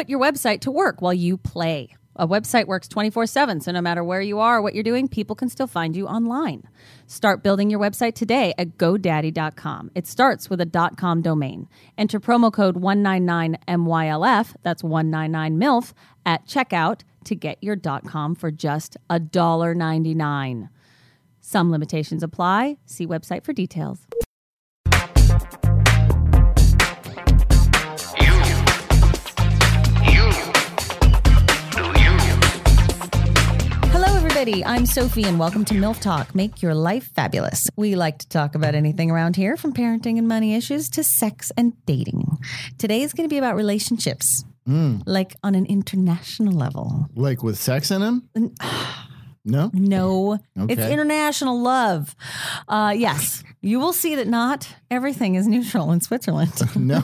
put your website to work while you play. A website works 24/7, so no matter where you are or what you're doing, people can still find you online. Start building your website today at GoDaddy.com. It starts with a .com domain. Enter promo code 199MYLF, that's 199MILF, at checkout to get your .com for just $1.99. Some limitations apply. See website for details. I'm Sophie, and welcome to MILF Talk, Make Your Life Fabulous. We like to talk about anything around here, from parenting and money issues to sex and dating. Today is going to be about relationships, like on an international level. Like with sex in them? No? No. Okay. It's international love. Yes. You will see that not everything is neutral in Switzerland. No.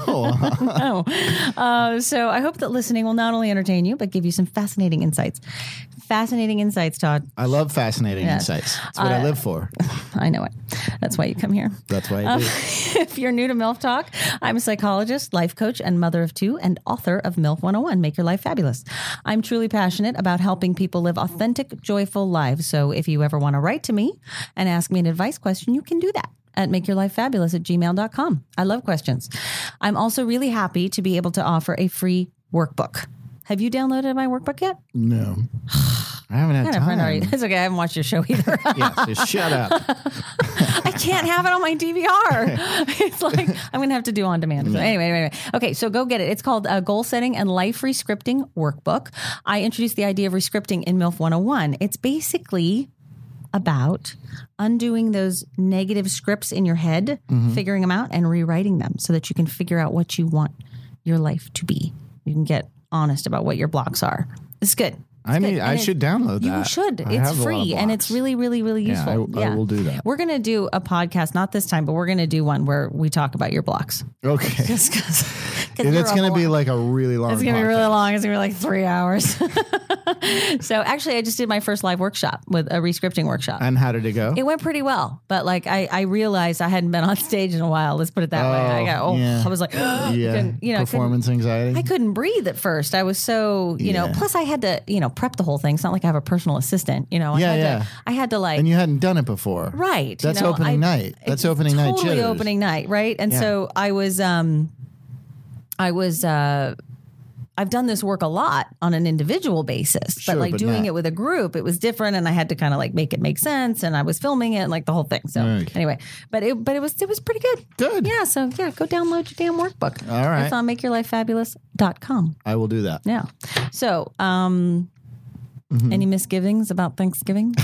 No. So I hope that listening will not only entertain you, but give you some fascinating insights. Fascinating insights, Todd. I love fascinating insights. That's what I live for. I know it. That's why you come here. That's why I do. If you're new to MILF Talk, I'm a psychologist, life coach, and mother of two, and author of MILF 101, Make Your Life Fabulous. I'm truly passionate about helping people live authentic, joyful lives. So if you ever want to write to me and ask me an advice question, you can do that at makeyourlifefabulous@gmail.com. I love questions. I'm also really happy to be able to offer a free workbook. Have you downloaded my workbook yet? No. I haven't had time. It's okay. I haven't watched your show either. Yeah, just shut up. I can't have it on my DVR. It's like I'm going to have to do on demand. So anyway. Okay, so go get it. It's called Goal Setting and Life Rescripting Workbook. I introduced the idea of rescripting in MILF 101. It's basically about undoing those negative scripts in your head, figuring them out and rewriting them so that you can figure out what you want your life to be. You can get honest about what your blocks are. It's good. I should download that. You should. It's free and it's really, really, really useful. Yeah, I will do that. We're going to do a podcast, not this time, but we're going to do one where we talk about your blocks. Okay. Just because. And it's going to be like a really long It's going to be really long. It's going to be like 3 hours. So actually, I just did my first live workshop with a rescripting workshop. And how did it go? It went pretty well. But like I realized I hadn't been on stage in a while. Let's put it that way. I was like, performance anxiety. I couldn't breathe at first. I was so, plus I had to, prep the whole thing. It's not like I have a personal assistant, I had to like. And you hadn't done it before. Right. That's opening night. That's opening night. Totally opening night. Right. And so I've done this work a lot on an individual basis, but doing it with a group, it was different, and I had to kind of like make it make sense, and I was filming it and like the whole thing. So anyway, but it was pretty good. Good. Yeah. So go download your damn workbook. All right. It's on makeyourlifefabulous.com. I will do that. Yeah. So, any misgivings about Thanksgiving?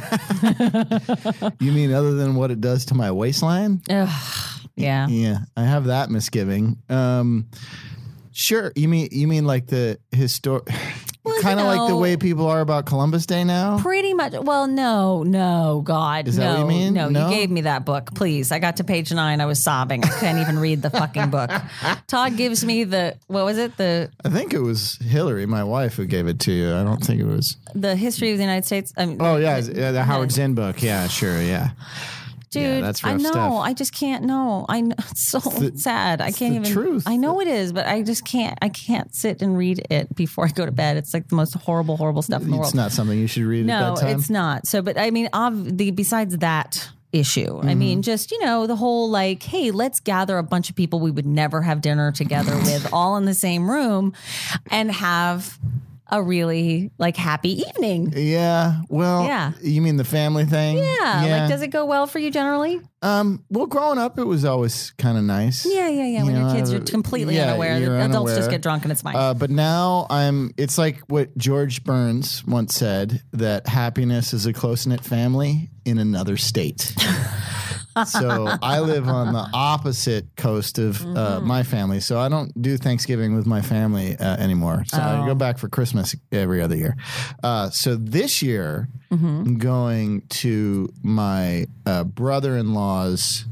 You mean other than what it does to my waistline? Yeah. Yeah. I have that misgiving. Sure. You mean like the kind of like the way people are about Columbus Day now? Pretty much. Well, no, God. Is that what you mean? No, you gave me that book. Please. I got to page 9. I was sobbing. I couldn't even read the fucking book. Todd gives me what was it? I think it was Hillary, my wife, who gave it to you. I don't think it was. The History of the United States. The Howard Zinn book. Yeah, sure. Yeah. Dude, yeah, that's rough I know. Stuff. I just can't know. I know. It's so sad. I can't even. Truth. I know it is, but I just can't. I can't sit and read it before I go to bed. It's like the most horrible stuff in the world. It's not something you should read at that time. No, it's not. So, but I mean, besides that issue, I mean, just, the whole like, hey, let's gather a bunch of people we would never have dinner together with all in the same room and have a really like happy evening. Yeah. Well, you mean the family thing? Yeah. Like, does it go well for you generally? Well, growing up, it was always kind of nice. Yeah. When your kids are completely unaware. The adults just get drunk and it's fine. But now it's like what George Burns once said, that happiness is a close-knit family in another state. So I live on the opposite coast of my family. So I don't do Thanksgiving with my family anymore. So I go back for Christmas every other year. So this year, I'm going to my brother-in-law's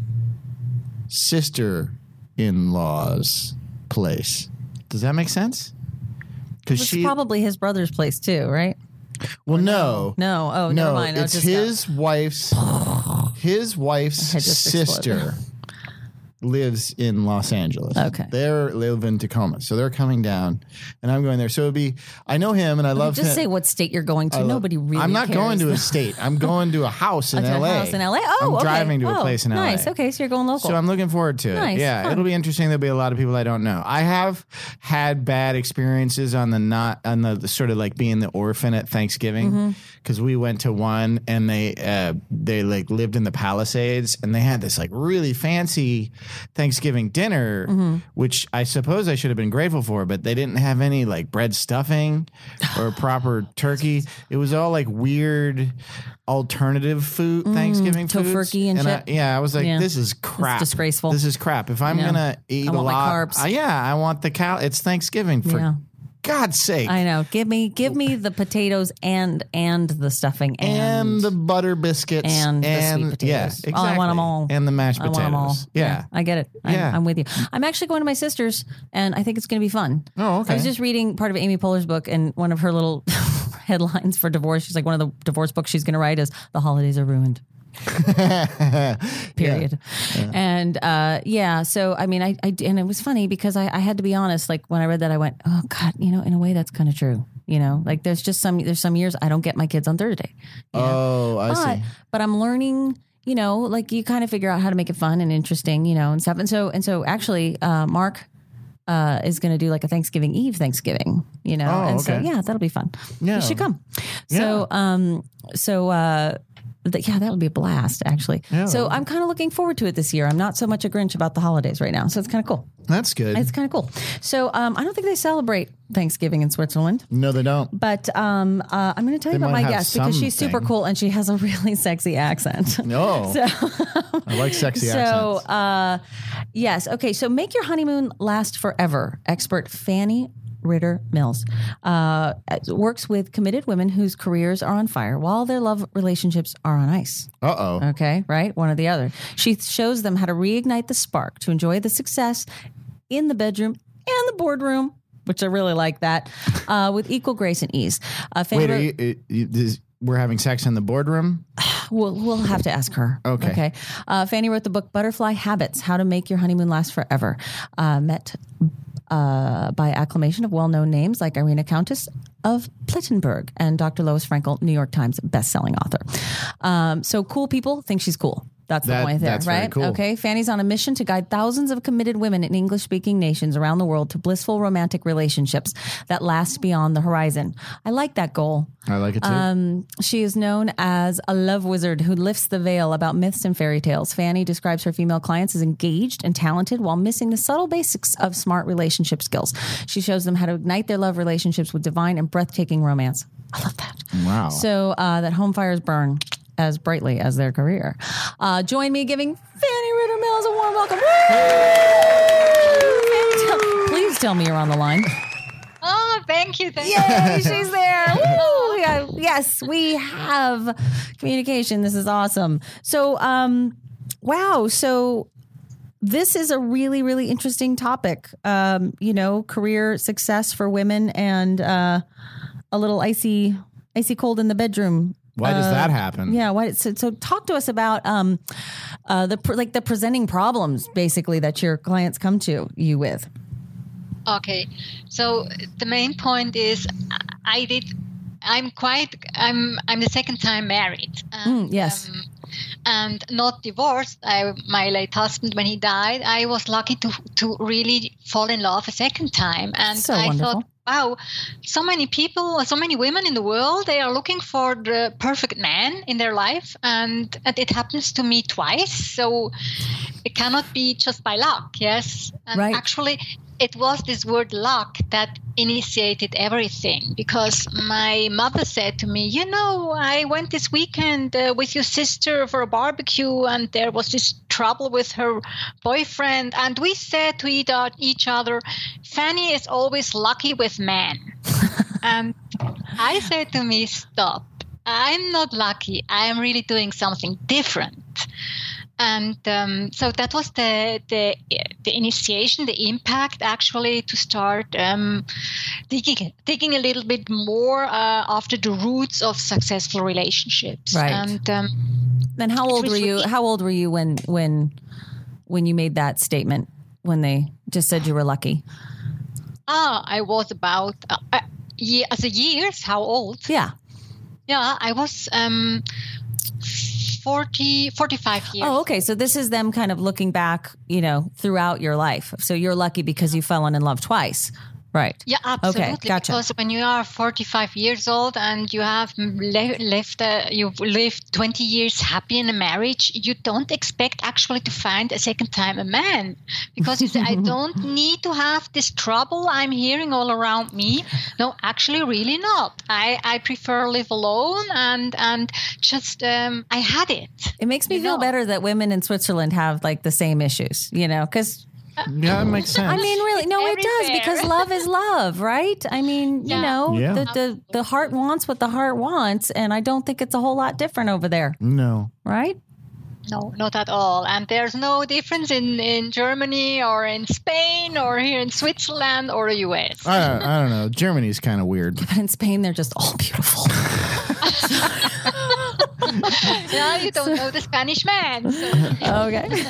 sister-in-law's place. Does that make sense? It's probably his brother's place too, right? Well, no. Oh, never mind. It's his wife's sister. lives in Los Angeles. Okay. They live in Tacoma. So they're coming down and I'm going there. So I know him and I love him. Just say what state you're going to. Nobody really I'm not cares. going to a state. I'm going to a house in LA. House in LA? Oh, I'm okay. driving to a place in LA. Nice. Okay, so you're going local. So I'm looking forward to it. Nice. Yeah, Huh. it'll be interesting. There'll be a lot of people I don't know. I have had bad experiences on the sort of like being the orphan at Thanksgiving because we went to one and they like lived in the Palisades and they had this like really fancy Thanksgiving dinner, which I suppose I should have been grateful for, but they didn't have any like bread stuffing or proper turkey. It was all like weird alternative food, Thanksgiving food. Tofurkey and shit. I was like, this is crap. It's disgraceful. This is crap. If I'm going to eat I want a lot. my carbs. I want the it's Thanksgiving for God's sake. I know. Give me the potatoes and the stuffing and the butter biscuits and the sweet potatoes. Yeah, exactly. Oh, I want them all. And the mashed potatoes. I want them all. Yeah. I get it. I'm with you. I'm actually going to my sister's and I think it's going to be fun. Oh, okay. I was just reading part of Amy Poehler's book and one of her little headlines for divorce. She's like, one of the divorce books she's going to write is "The Holidays Are Ruined." Period. Yeah. And so I mean, I and it was funny because I had to be honest. Like when I read that, I went, "Oh God, in a way, that's kind of true." Like there's some years I don't get my kids on Thursday. I see. But I'm learning. Like you kind of figure out how to make it fun and interesting, and stuff. And so actually, Mark is going to do like a Thanksgiving Eve Thanksgiving, and so that'll be fun. Yeah. You should come. That would be a blast, actually. Yeah. So I'm kind of looking forward to it this year. I'm not so much a Grinch about the holidays right now, so it's kind of cool. That's good. It's kind of cool. So I don't think they celebrate Thanksgiving in Switzerland. No, they don't. But I'm going to tell you about my guest because she's super cool and she has a really sexy accent. No. So, I like sexy accents. So, yes. Okay. So make your honeymoon last forever. Expert Fanny Ritter Mills works with committed women whose careers are on fire while their love relationships are on ice. Uh-oh. Okay, right? One or the other. She shows them how to reignite the spark to enjoy the success in the bedroom and the boardroom, which I really like that, with equal grace and ease. We're having sex in the boardroom? We'll have to ask her. Okay. Fanny wrote the book Butterfly Habits, How to Make Your Honeymoon Last Forever. Met by acclamation of well-known names like Irina Countess of Plittenberg and Dr. Lois Frankel, New York Times best-selling author. So cool people think she's cool. That's the point there, that's right? Very cool. Okay. Fanny's on a mission to guide thousands of committed women in English-speaking nations around the world to blissful romantic relationships that last beyond the horizon. I like that goal. I like it too. She is known as a love wizard who lifts the veil about myths and fairy tales. Fanny describes her female clients as engaged and talented while missing the subtle basics of smart relationship skills. She shows them how to ignite their love relationships with divine and breathtaking romance. I love that. Wow. So that home fires burn as brightly as their career. Join me giving Fanny Ritter Mills a warm welcome. Please tell me you're on the line. Oh, thank you. Yay, she's there. Woo! Yes, we have communication. This is awesome. So, wow. So this is a really, really interesting topic. Career success for women and a little icy cold in the bedroom. Why does that happen? Yeah. Why? So talk to us about the presenting problems basically that your clients come to you with. Okay. So the main point is I'm the second time married. And, yes. And not divorced. My late husband, when he died, I was lucky to really fall in love a second time. And so I wonderful. thought, wow, so many people, so many women in the world, they are looking for the perfect man in their life. And it happens to me twice. So it cannot be just by luck. Yes. And right. Actually, it was this word luck that initiated everything, because my mother said to me, I went this weekend with your sister for a barbecue and there was this trouble with her boyfriend. And we said to each other, Fanny is always lucky with men. And I said to me, stop. I'm not lucky. I am really doing something different. And so that was the initiation, the impact, actually, to start digging a little bit more after the roots of successful relationships. Right. And then how old were you? How old were you when when you made that statement, when they just said you were lucky? I was about as a years. How old? Yeah. Yeah, I was 45 years. Oh, okay. So this is them kind of looking back, throughout your life. So you're lucky because you fell in love twice. Right. Yeah, absolutely. Okay, gotcha. Because when you are 45 years old and you have you've lived 20 years happy in a marriage, you don't expect actually to find a second time a man, because you say, I don't need to have this trouble I'm hearing all around me. No, actually, really not. I prefer live alone and just I had it. It makes me feel better that women in Switzerland have like the same issues, because. Yeah, it makes sense. I mean, really, no, it does, because love is love, right? I mean, the heart wants what the heart wants, and I don't think it's a whole lot different over there. No. Right? No, not at all. And there's no difference in Germany or in Spain or here in Switzerland or the US. I don't know. Germany's kind of weird. But in Spain, they're just all beautiful. No, you don't know the Spanish man. So. Okay.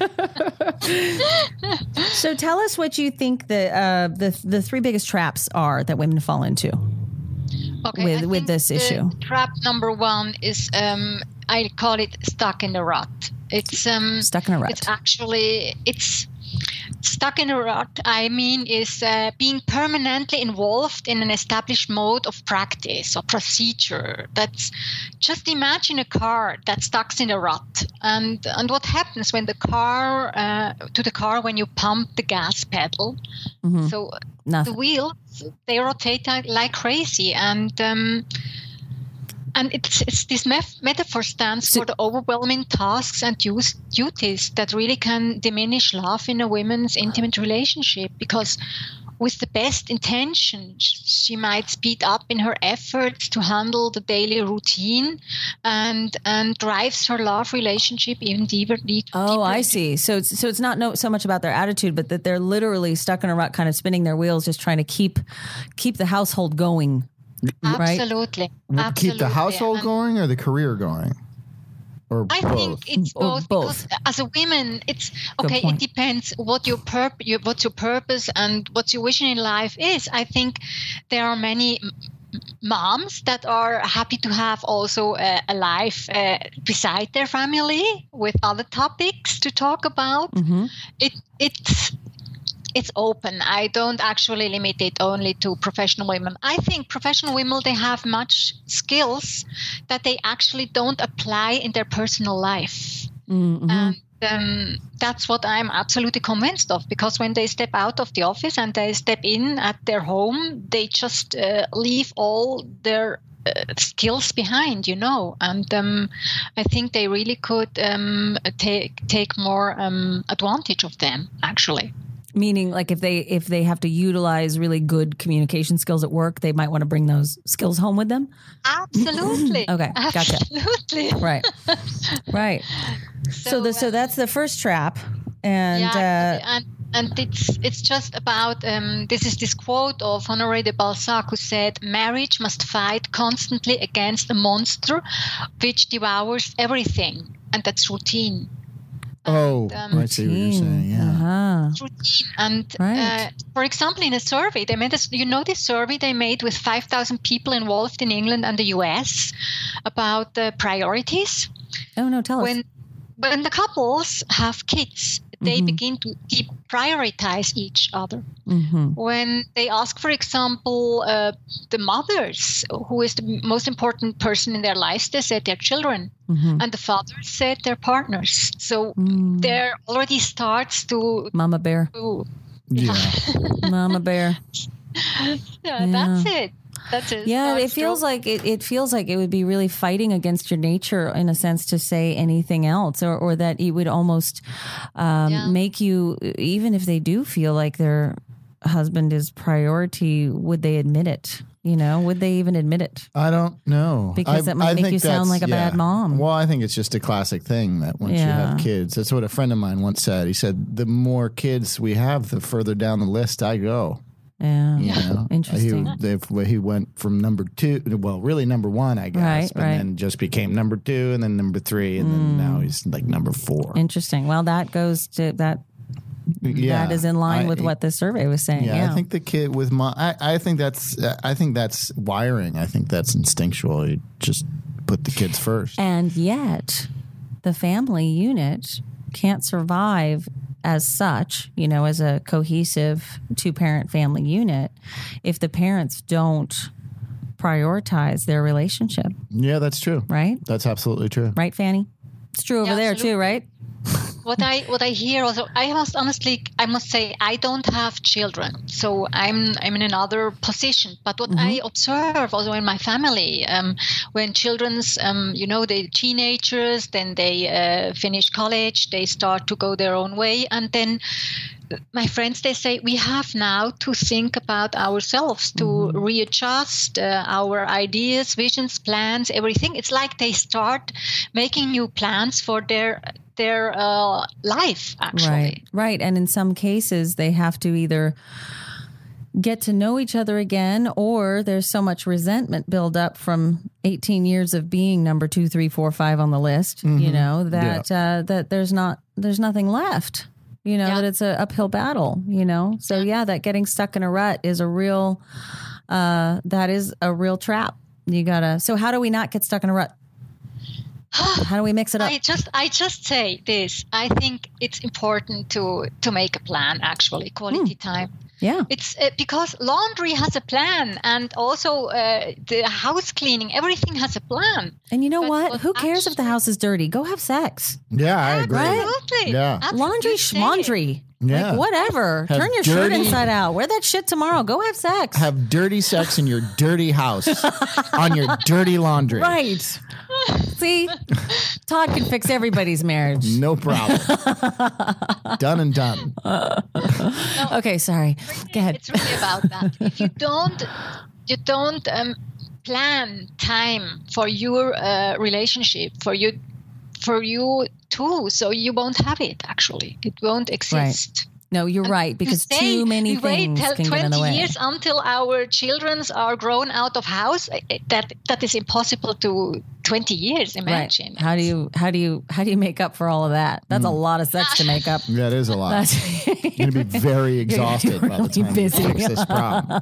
So tell us what you think the three biggest traps are that women fall into with this issue. Trap number one is I call it stuck in the rut. It's stuck in a rut. It's stuck in a rut, I mean, is being permanently involved in an established mode of practice or procedure. That's just imagine a car that's stuck in a rut, and what happens when the car when you pump the gas pedal. Mm-hmm. So Nothing. The wheels, they rotate like crazy, and it's this metaphor stands for the overwhelming tasks and duties that really can diminish love in a woman's intimate relationship, because with the best intentions, she might speed up in her efforts to handle the daily routine and drives her love relationship even deeper. Oh, I see. So it's not so much about their attitude, but that they're literally stuck in a rut, kind of spinning their wheels, just trying to keep the household going. Right? Absolutely. Keep the household going or the career going? Or I both? think it's both. Because as a woman, it's okay. It depends what what's your purpose and what your vision in life is. I think there are many moms that are happy to have also a life beside their family with other topics to talk about. Mm-hmm. It's open. I don't actually limit it only to professional women. I think professional women, they have much skills that they actually don't apply in their personal life. Mm-hmm. And that's what I'm absolutely convinced of, because when they step out of the office and they step in at their home, they just leave all their skills behind, and I think they really could take more advantage of them, actually. Meaning, like if they have to utilize really good communication skills at work, they might want to bring those skills home with them? Absolutely. Okay, gotcha. Absolutely. Right. So that's the first trap. And it's just about this quote of Honoré de Balzac, who said, "Marriage must fight constantly against a monster which devours everything," and that's routine. Oh, I see what you're saying. Yeah. Uh-huh. Routine. And for example, in a survey, they made this survey they made with 5,000 people involved in England and the US about the priorities. Oh no, tell us. When the couples have kids, they mm-hmm. begin to prioritize each other. Mm-hmm. When they ask, for example, the mothers, who is the most important person in their lives, they said their children. Mm-hmm. And the fathers said their partners. So there already starts to... Mama bear. Mama bear. Yeah, that's it. That's it. Yeah, it feels like it would be really fighting against your nature, in a sense, to say anything else, or that it would almost make you, even if they do feel like their husband is priority, would they admit it? Would they even admit it? I don't know. Because that might make you sound like a bad mom. Well, I think it's just a classic thing that once you have kids, that's what a friend of mine once said. He said, the more kids we have, the further down the list I go. Yeah. You know, Interesting. He went from number 2, well, really number 1, I guess, and then just became number 2, and then number 3, and then now he's like number 4. Interesting. Well, that goes to that. Yeah, that is in line with what the survey was saying. Yeah, I think the kid with I think that's wiring. I think that's instinctual. You just put the kids first. And yet, the family unit can't survive as such, you know, as a cohesive 2-parent family unit if the parents don't prioritize their relationship. Yeah, that's true. Right? That's absolutely true. Right, Fanny? It's true over there too, right? What I hear also, I must say, I don't have children, so I'm in another position. But what I observe also in my family, when children's, they're teenagers, then they finish college, they start to go their own way, and then my friends, they say, we have now to think about ourselves, to readjust our ideas, visions, plans, everything. It's like they start making new plans for their life, actually. Right. And in some cases, they have to either get to know each other again, or there's so much resentment build up from 18 years of being number 2, 3, 4, 5 on the list, you know, that that there's nothing left. You know, that it's an uphill battle, you know? So that getting stuck in a rut is a real, that is a real trap. So how do we not get stuck in a rut? How do we mix it up? I just say this. I think it's important to make a plan, actually, quality time. Yeah. It's because laundry has a plan, and also the house cleaning, everything has a plan. And you know what? Who cares if the house is dirty? Go have sex. Yeah, I agree. Absolutely. Yeah. Laundry schmondry. Yeah. Like, whatever. Have Turn your shirt inside out. Wear that shit tomorrow. Go have sex. Have dirty sex in your dirty house on your dirty laundry. Right. See? Todd can fix everybody's marriage. No problem. Done and done. Okay, sorry. Go ahead. It's really about that. If you don't plan time for your relationship, for you too, so you won't have it. Actually, it won't exist. Right. No, you're right, because too many things can get in the way. 20 years until our children are grown out of house. That is impossible to 20 years. Imagine. Right. How do you make up for all of that? That's a lot of sex to make up. Yeah, it is a lot. You're going to be very exhausted by the time you fix this problem.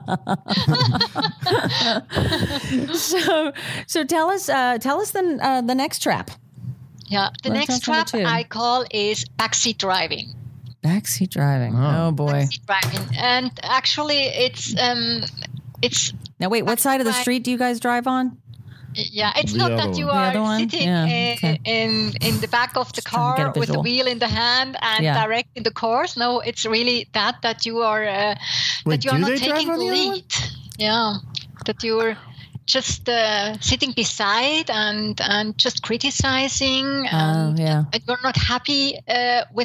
So tell us the next trap. Yeah, the next trap I call is backseat driving. Backseat driving. Oh boy. Backseat driving, and actually, it's. Now wait, what side of the street do you guys drive on? Yeah, it's not that you are sitting in the back of the car with the wheel in the hand and directing the course. No, it's really that you are that you are not taking the lead. Yeah, that you're just sitting beside and just criticizing. And you're not happy with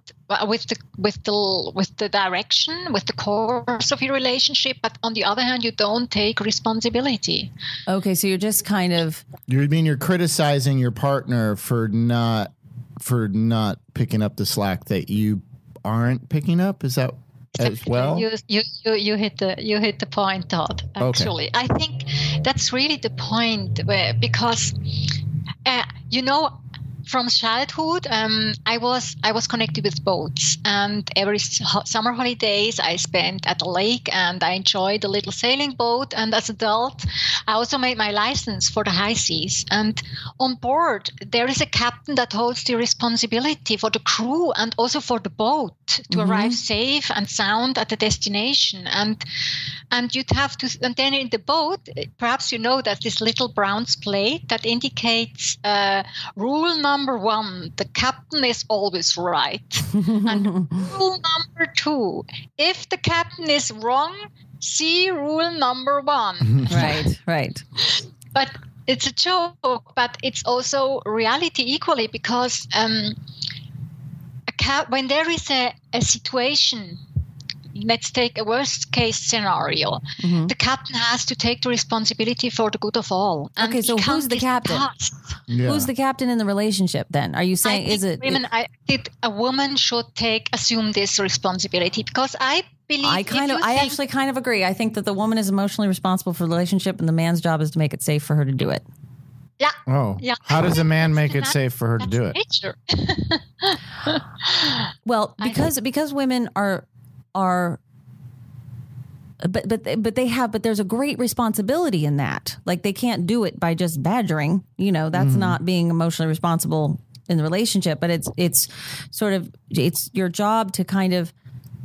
the direction, with the course of your relationship. But on the other hand, you don't take responsibility. Okay, so you're just kind of. You're criticizing your partner for not picking up the slack that you aren't picking up. Is that? As well, you hit the point, Todd. Actually, I think that's really the point, because from childhood, I was connected with boats, and every summer holidays I spent at the lake, and I enjoyed the little sailing boat. And as an adult, I also made my license for the high seas. And on board, there is a captain that holds the responsibility for the crew and also for the boat to arrive safe and sound at the destination. And you'd have to, and then in the boat, perhaps you know that this little bronze plate that indicates rule number 1, the captain is always right. And rule number 2, if the captain is wrong, see rule number 1. Right. But it's a joke, but it's also reality equally, because when there is a situation, let's take a worst case scenario, the captain has to take the responsibility for the good of all. And okay, so who's the captain? Yeah. Who's the captain in the relationship then? Are you saying, I think a woman should assume this responsibility, because I've believe. I actually kind of agree. I think that the woman is emotionally responsible for the relationship, and the man's job is to make it safe for her to do it. Yeah. Oh, yeah. How does a man make it safe for her to do it? Nature. Well, because women are, but there's a great responsibility in that. Like they can't do it by just badgering. That's not being emotionally responsible in the relationship. But it's your job to kind of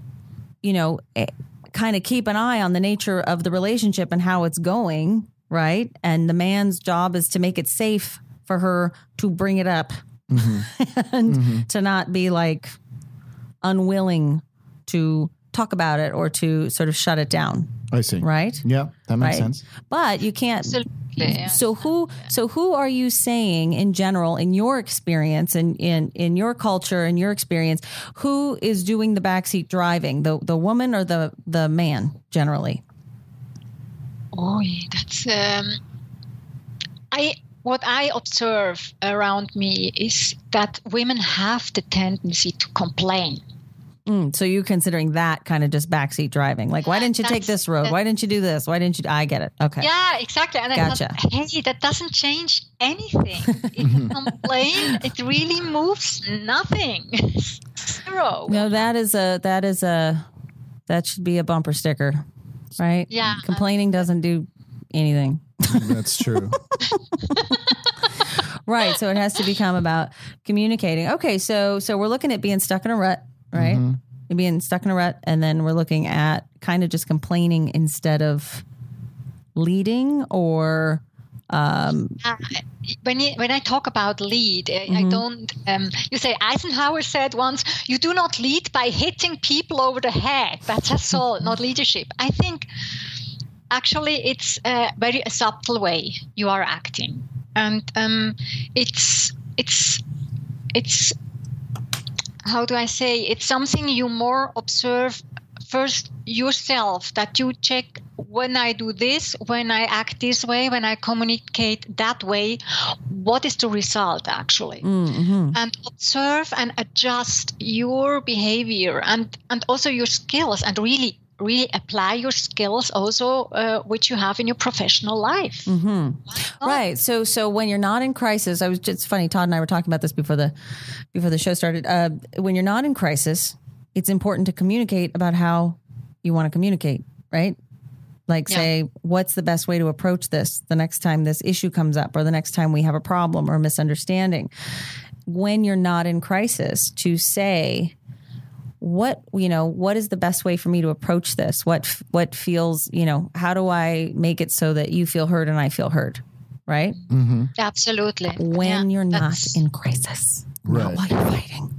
keep an eye on the nature of the relationship and how it's going. Right. And the man's job is to make it safe for her to bring it up and to not be like unwilling to talk about it or to sort of shut it down. I see. Right. Yeah, that makes sense. But you can't. Absolutely. Yeah. So who are you saying in general, in your experience and in your culture and your experience, who is doing the backseat driving, the woman or the man generally? Oh, that's what I observe around me is that women have the tendency to complain. So you're considering that kind of just backseat driving. Like, why didn't you take this road? Why didn't you do this? Why didn't you? I get it. Okay. Yeah, exactly. And gotcha. I thought, hey, that doesn't change anything. If you complain, it really moves nothing. Zero. No, that should be a bumper sticker, right? Yeah. Complaining doesn't do anything. That's true. Right. So it has to become about communicating. Okay. So we're looking at being stuck in a rut, right? Being stuck in a rut. And then we're looking at kind of just complaining instead of leading or, when I talk about lead, I don't, you say Eisenhower said once, you do not lead by hitting people over the head. That's just all, not leadership. I think actually it's a very subtle way you are acting. And it's how do I say, it's something you more observe first yourself, that you check when I do this, when I act this way, when I communicate that way, what is the result actually? And observe and adjust your behavior and also your skills, and really apply your skills also, which you have in your professional life. Right. So when you're not in crisis, it's funny, Todd and I were talking about this before the show started. When you're not in crisis, it's important to communicate about how you want to communicate, right? Like say, what's the best way to approach this the next time this issue comes up or the next time we have a problem or misunderstanding. When you're not in crisis, to say, what is the best way for me to approach this? What feels, how do I make it so that you feel heard and I feel heard? Right? Absolutely. When you're not in crisis, not while you're fighting.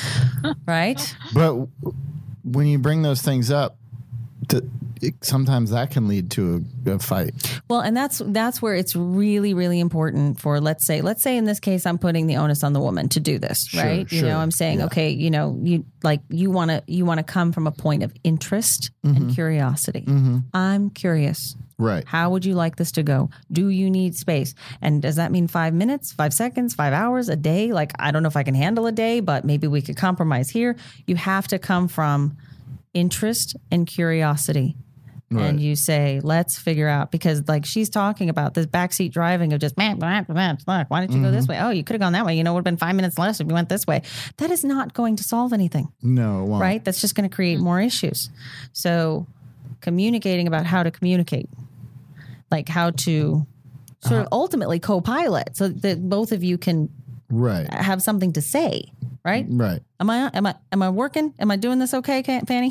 Right? But when you bring those things up, sometimes that can lead to a fight. Well, and that's where it's really, really important for, let's say in this case, I'm putting the onus on the woman to do this, right? Sure. I'm saying, okay, you want to come from a point of interest and curiosity. I'm curious. Right. How would you like this to go? Do you need space? And does that mean 5 minutes, 5 seconds, 5 hours, a day? Like, I don't know if I can handle a day, but maybe we could compromise here. You have to come from interest and curiosity. Right. And you say, let's figure out, because like she's talking about this backseat driving of just, look, why didn't you go this way? Oh, you could have gone that way. It would have been 5 minutes less if you went this way. That is not going to solve anything. No, it won't. Right? That's just going to create more issues. So communicating about how to communicate, like how to sort of ultimately co-pilot so that both of you can have something to say. Right? Right. Am I working? Am I doing this okay, Fanny?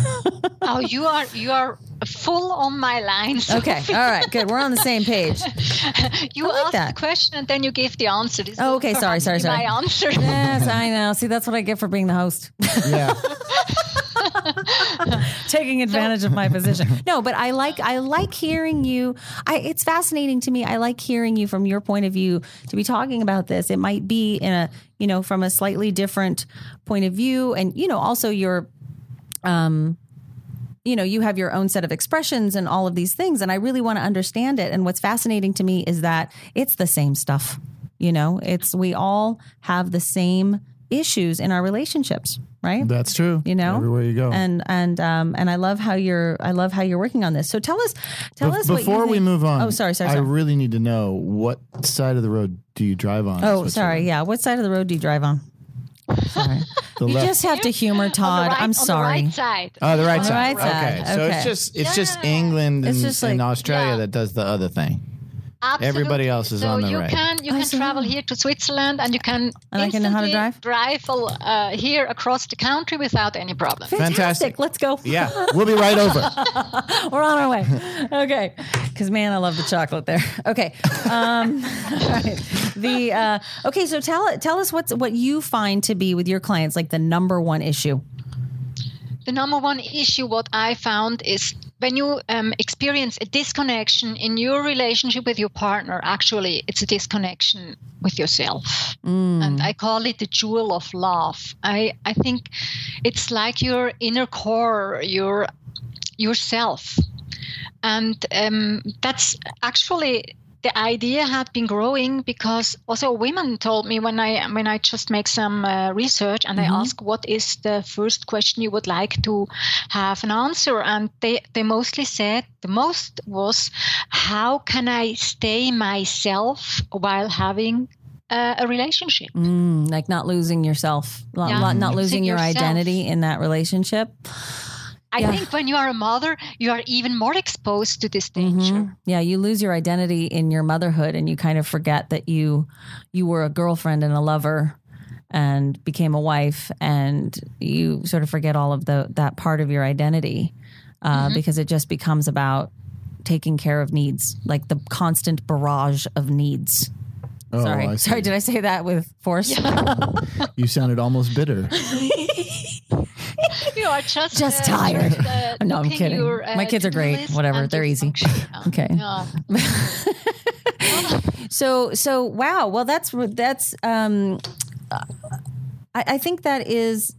Oh, you are full on my line. Okay. All right. Good. We're on the same page. You asked the question and then you gave the answer. Okay. Sorry. My answer. Yes, I know. See, that's what I get for being the host. Yeah. Taking advantage of my position. No, but I like hearing you. It's fascinating to me. I like hearing you from your point of view to be talking about this. It might be in a, from a slightly different point of view. And, also your, you have your own set of expressions and all of these things. And I really want to understand it. And what's fascinating to me is that it's the same stuff. We all have the same issues in our relationships, right? That's true. You know, everywhere you go. And I love how you're working on this. So tell us what before we move on. Oh, sorry. I really need to know, what side of the road do you drive on? Oh, sorry. Yeah. What side of the road do you drive on? Sorry. You just have to humor Todd. I'm sorry. On the right side. Oh, the right On the side. right side. Okay. So it's just England It's and, just like- and Australia Yeah. that does the other thing. Absolutely. Everybody else is on the right. You can travel here to Switzerland, and you can And I can know how to instantly drive here across the country without any problem. Fantastic. Let's go. Yeah, we'll be right over. We're on our way. Okay. Because, man, I love the chocolate there. Okay. All right. Okay, so tell us what you find to be, with your clients, like the number one issue. The number one issue, what I found, is when you experience a disconnection in your relationship with your partner. Actually, it's a disconnection with yourself. And I call it the jewel of love. I think it's like your inner core, yourself. And that's actually, the idea had been growing because also women told me when I just make some research and I ask what is the first question you would like to have an answer, and they mostly said the most was, how can I stay myself while having a relationship? Like not losing yourself, not losing your identity in that relationship. I think when you are a mother, you are even more exposed to this danger. Yeah, you lose your identity in your motherhood, and you kind of forget that you were a girlfriend and a lover and became a wife, and you sort of forget all of that part of your identity because it just becomes about taking care of needs, like the constant barrage of needs. Oh, Sorry, did I say that with force? Yeah. You sounded almost bitter. You are just tired. No, I'm looking kidding. My kids are great. list Whatever, and they're your easy. function. Okay. Yeah. So wow. Well, that's I think that is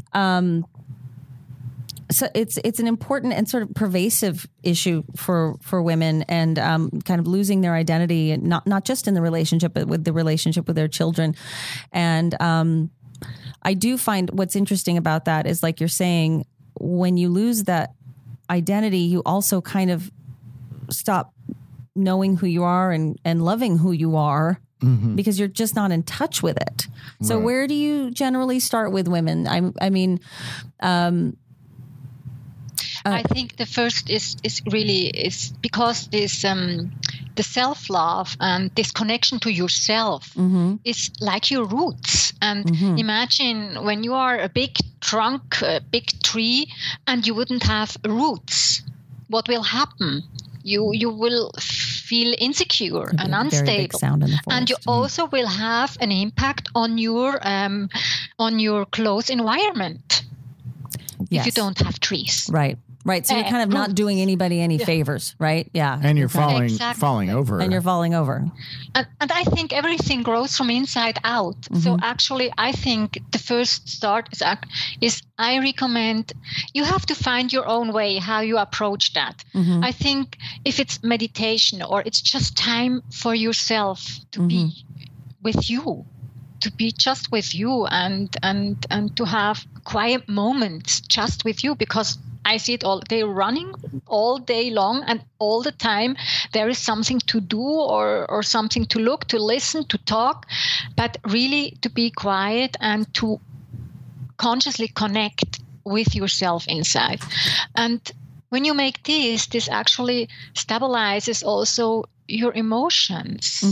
so it's an important and sort of pervasive issue for women, and kind of losing their identity, not just in the relationship, but with the relationship with their children. And I do find what's interesting about that is, like you're saying, when you lose that identity, you also kind of stop knowing who you are and loving who you are, because you're just not in touch with it. So where do you generally start with women? I mean, I think the first is because this the self-love and this connection to yourself is like your roots. And imagine when you are a big trunk, a big tree, and you wouldn't have roots, what will happen? You will feel insecure and unstable, very big sound in the forest. and you also will have an impact on your close environment if you don't have trees. Right. So you're kind of not doing anybody any favors, right? Yeah. And you're falling over. And you're falling over. And I think everything grows from inside out. So actually, I think the first start is I recommend you have to find your own way how you approach that. I think if it's meditation or it's just time for yourself to be with you, to be just with you and to have quiet moments just with you, because I see it all. They're running all day long, and all the time there is something to do or something to look, to listen, to talk, but really to be quiet and to consciously connect with yourself inside. And when you make this actually stabilizes also your emotions.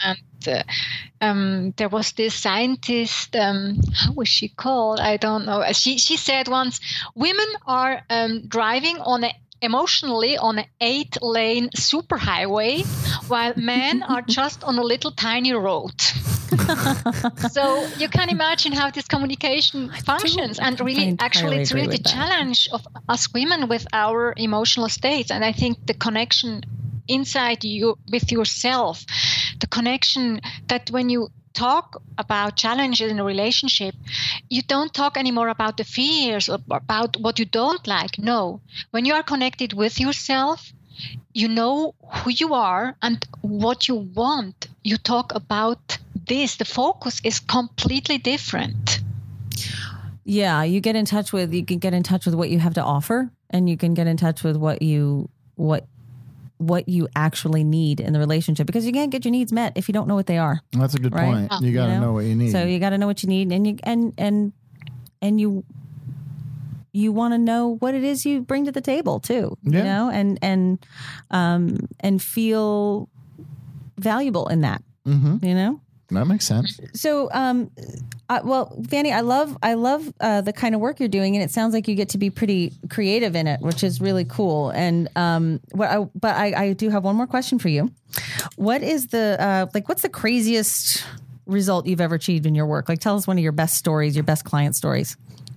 And there was this scientist, how was she called? I don't know. She said once, women are driving emotionally on an 8-lane superhighway, while men are just on a little tiny road. So you can imagine how this communication functions. And really, actually, it's really the challenge of us women with our emotional states. And I think the connection inside you with yourself, the connection that when you talk about challenges in a relationship, you don't talk anymore about the fears or about what you don't like. No, when you are connected with yourself, you know who you are and what you want. You talk about this. The focus is completely different. Yeah, you can get in touch with what you have to offer, and you can get in touch with what you actually need in the relationship, because you can't get your needs met if you don't know what they are. That's a good right? point. You got to know what you need. So you got to know what you need, and you want to know what it is you bring to the table too. Yeah. You know, and feel valuable in that. Mm-hmm. You know. That makes sense. So, well, Fanny, I love the kind of work you're doing, and it sounds like you get to be pretty creative in it, which is really cool. And I do have one more question for you. What is what's the craziest result you've ever achieved in your work? Like, tell us one of your best stories, your best client stories.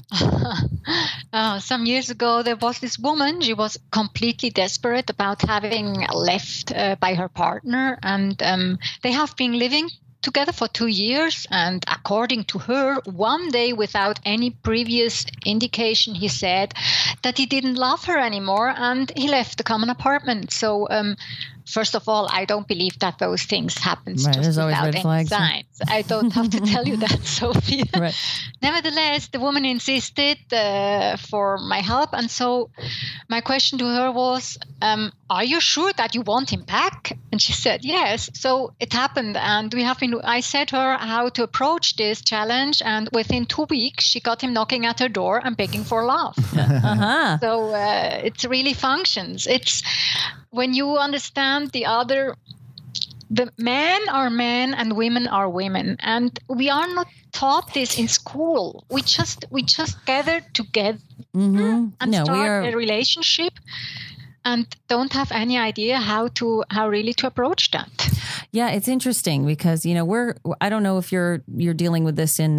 Some years ago, there was this woman. She was completely desperate about having left by her partner, and they have been living together for 2 years, and according to her, one day without any previous indication, he said that he didn't love her anymore, and he left the common apartment. So first of all, I don't believe that those things happen just without any signs. I don't have to tell you that, Sophie. Right. Nevertheless, the woman insisted for my help, and so my question to her was, are you sure that you want him back? And she said yes. So it happened, and I said to her how to approach this challenge, and within 2 weeks she got him knocking at her door and begging for love. Uh-huh. So it really functions. It's when you understand the other. The men are men and women are women, and we are not taught this in school. We just gather together and start a relationship, and don't have any idea how really to approach that. Yeah, it's interesting because I don't know if you're dealing with this in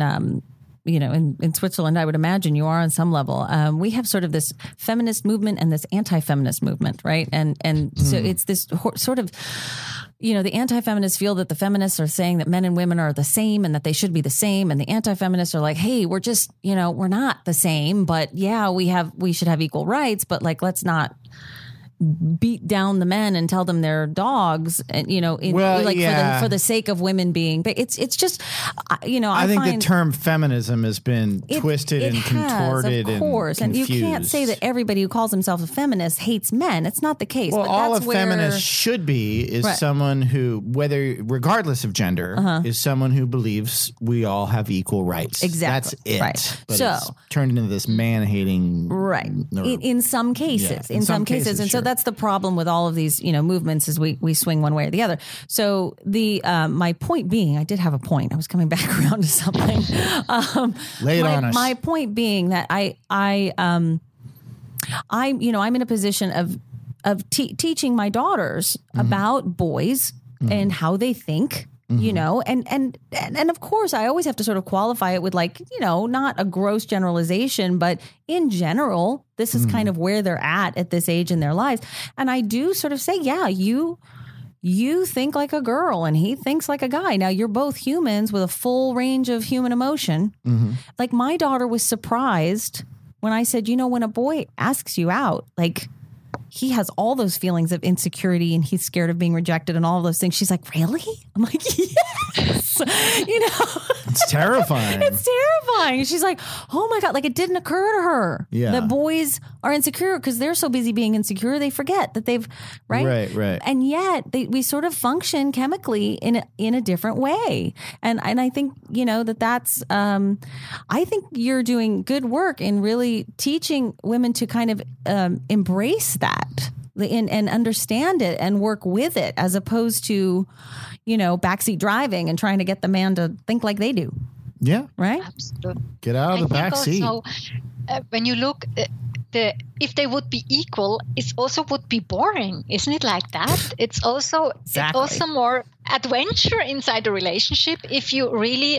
in Switzerland. I would imagine you are on some level. We have sort of this feminist movement and this anti-feminist movement, right? And so it's this sort of, the anti-feminists feel that the feminists are saying that men and women are the same and that they should be the same. And the anti-feminists are like, hey, we're just, we're not the same, but yeah, we should have equal rights, but like, let's not beat down the men and tell them they're dogs, and for the sake of women being. But it's just, I think the term feminism has been twisted and contorted, of course, and you can't say that everybody who calls himself a feminist hates men. It's not the case. Well, all a feminist should be is someone who, regardless of gender, is someone who believes we all have equal rights. Exactly. That's it. Right. But it's turned into this man-hating. Right. In some cases. Yeah, in some cases, and sure. so that's the problem with all of these, movements is we swing one way or the other. So my point being, I did have a point. I was coming back around to something. Lay it on us. My point being that I'm in a position of teaching my daughters about boys and how they think. And of course I always have to sort of qualify it with not a gross generalization, but in general, this is kind of where they're at this age in their lives. And I do sort of say, yeah, you think like a girl and he thinks like a guy. Now you're both humans with a full range of human emotion. Mm-hmm. Like my daughter was surprised when I said, when a boy asks you out, like, he has all those feelings of insecurity and he's scared of being rejected and all of those things. She's like, really? I'm like, yes. It's terrifying. It's terrifying. She's like, oh my God. Like it didn't occur to her that boys are insecure because they're so busy being insecure. They forget that they've, right. And yet we sort of function chemically in a different way. And I think, that's, I think you're doing good work in really teaching women to kind of embrace that. And understand it and work with it as opposed to, backseat driving and trying to get the man to think like they do. Yeah. Right? Absolutely. Get out of the back seat. When you look, if they would be equal, it also would be boring. Isn't it like that? It's also more adventure inside the relationship if you really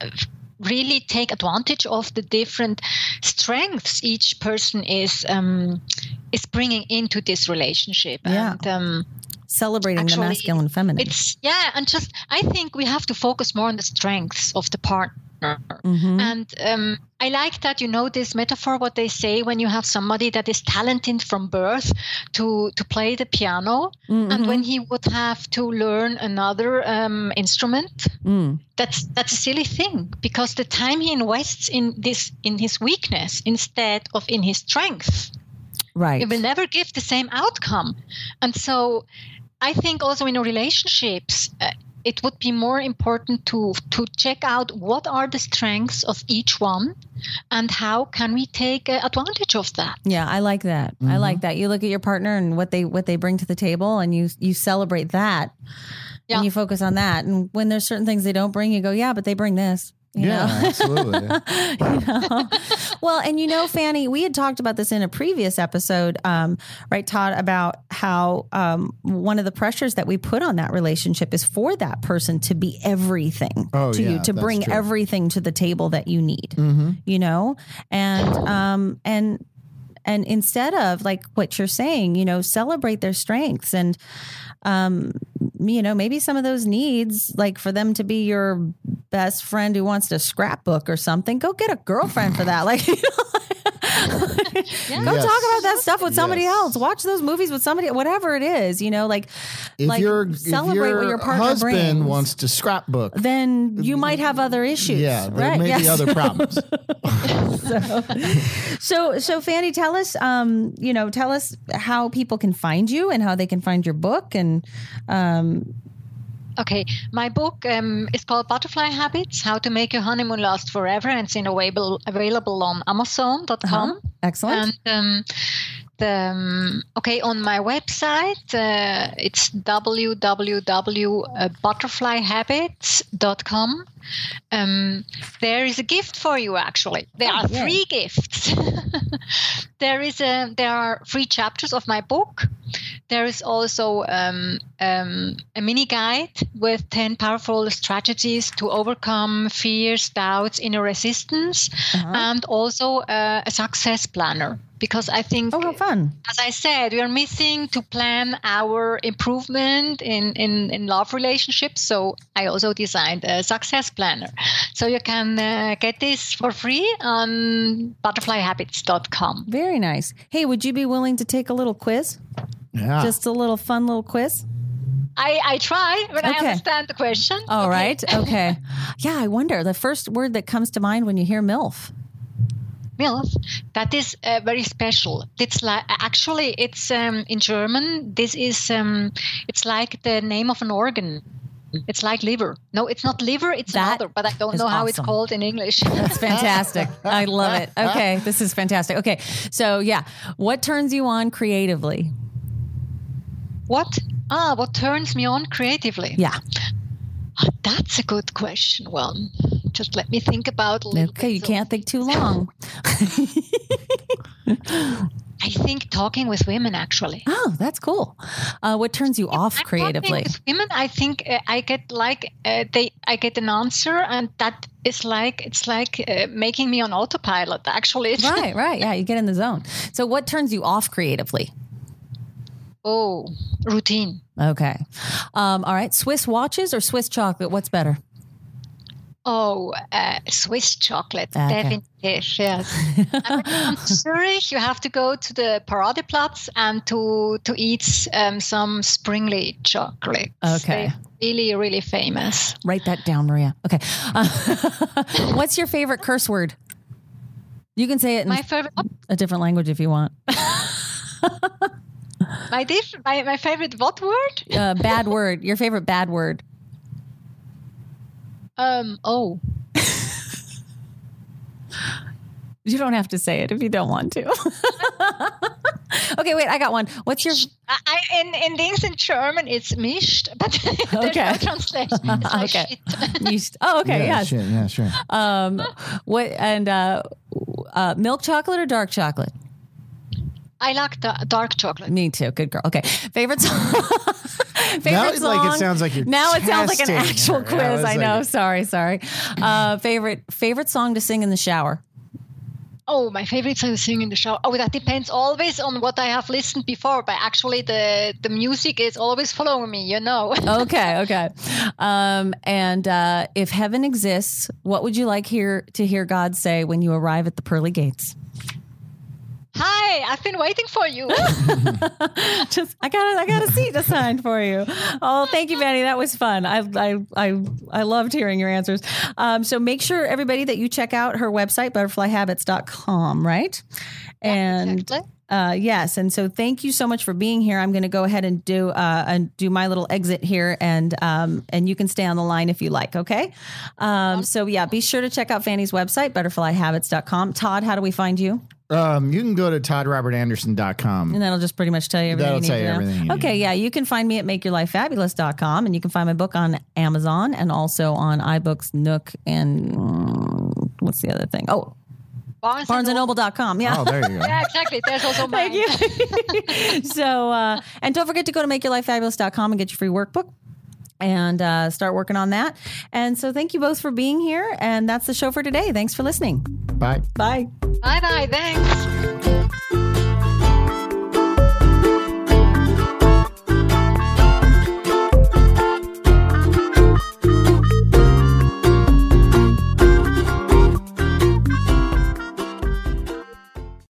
take advantage of the different strengths each person is bringing into this relationship. Yeah. And celebrating the masculine and feminine. I think we have to focus more on the strengths of the partner. And I like that, this metaphor, what they say when you have somebody that is talented from birth to play the piano, and when he would have to learn another instrument, that's a silly thing, because the time he invests in his weakness instead of in his strength, right, it will never give the same outcome. And so I think also in relationships, it would be more important to check out what are the strengths of each one and how can we take advantage of that. Yeah, I like that. I like that. You look at your partner and what they bring to the table, and you celebrate that. Yeah. And you focus on that. And when there's certain things they don't bring, you go, yeah, but they bring this. You know? Absolutely. Well, and Fanny, we had talked about this in a previous episode, right, Todd, about how one of the pressures that we put on that relationship is for that person to be everything to you, to bring everything to the table that you need, and instead of like what you're saying, celebrate their strengths and, maybe some of those needs, like for them to be your best friend who wants to scrapbook or something, go get a girlfriend for that. Like, go talk about that stuff with somebody else. Watch those movies with somebody, whatever it is, celebrate if your what your partner husband brings, wants to scrapbook, then you might have other issues. Yeah, there right? may be other problems. So Fanny, tell us how people can find you and how they can find your book. And okay, my book is called Butterfly Habits: How to Make Your Honeymoon Last Forever, and it's available on Amazon.com. Excellent. And on my website, it's www.butterflyhabits.com. There is a gift for you, actually. There are 3 gifts. There are 3 chapters of my book. There is also a mini guide with 10 powerful strategies to overcome fears, doubts, inner resistance, and also a success planner. Because I think, how fun. As I said, we are missing to plan our improvement in love relationships. So I also designed a success planner. So you can get this for free on butterflyhabits.com. Very nice. Hey, would you be willing to take a little quiz? Yeah. Just a little fun little quiz? I try, but I understand the question. All right. Okay. Yeah, I wonder. The first word that comes to mind when you hear MILF. MILF, that is very special. It's like it's in German. This is it's like the name of an organ. It's like liver. No, it's not liver. It's another, but I don't know how it's called in English. That's fantastic. I love it. Okay, this is fantastic. Okay, so what turns you on creatively? What turns me on creatively? Yeah. That's a good question. Well, just let me think about a little bit. Okay, you can't think too long. I think talking with women, actually. Oh, that's cool. What turns you off creatively? With women, I think I get I get an answer, and that is it's like making me on autopilot. Actually, right. Yeah, you get in the zone. So, what turns you off creatively? Oh, routine. Okay. All right. Swiss watches or Swiss chocolate? What's better? Oh, Swiss chocolate, definitely. Yes. And when in Zurich, you have to go to the Paradeplatz and to eat some Springly chocolate. Okay. They're really, really famous. Write that down, Maria. Okay. What's your favorite curse word? You can say it in a different language if you want. My favorite what word? Bad word. Your favorite bad word. Oh. You don't have to say it if you don't want to. Okay, wait, I got one. What's your... in things in German, it's mischt, but there's no translation. It's like shit. Oh, okay, yes. Shit, yeah, sure. Milk chocolate or dark chocolate? I like the dark chocolate. Me too. Good girl. Okay. Favorite song? Now it sounds like you're Now it sounds like an actual her. quiz. I know. Sorry. Favorite song to sing in the shower? Oh, my favorite song to sing in the shower. Oh, that depends always on what I have listened before. But actually, the music is always following me, you know. Okay. And if heaven exists, what would you like to hear God say when you arrive at the pearly gates? Hi, I've been waiting for you. I got a seat assigned for you. Oh, thank you, Fanny. That was fun. I loved hearing your answers. So make sure, everybody, that you check out her website, butterflyhabits.com, right? And exactly. Yes. And so thank you so much for being here. I'm going to go ahead and do my little exit here, and you can stay on the line if you like. Okay. So yeah, be sure to check out Fanny's website, butterflyhabits.com. Todd, how do we find you? You can go to toddrobertanderson.com. And that'll just pretty much tell you everything That'll you need tell to you know. everything you Okay, need. yeah. You can find me at makeyourlifefabulous.com, and you can find my book on Amazon and also on iBooks, Nook, and what's the other thing? Oh, BarnesandNoble.com. Yeah. Oh, there you go. Yeah, exactly. There's also mine. Thank you. So, and don't forget to go to makeyourlifefabulous.com and get your free workbook and start working on that. And so thank you both for being here. And that's the show for today. Thanks for listening. Bye. Bye. Bye-bye. Thanks.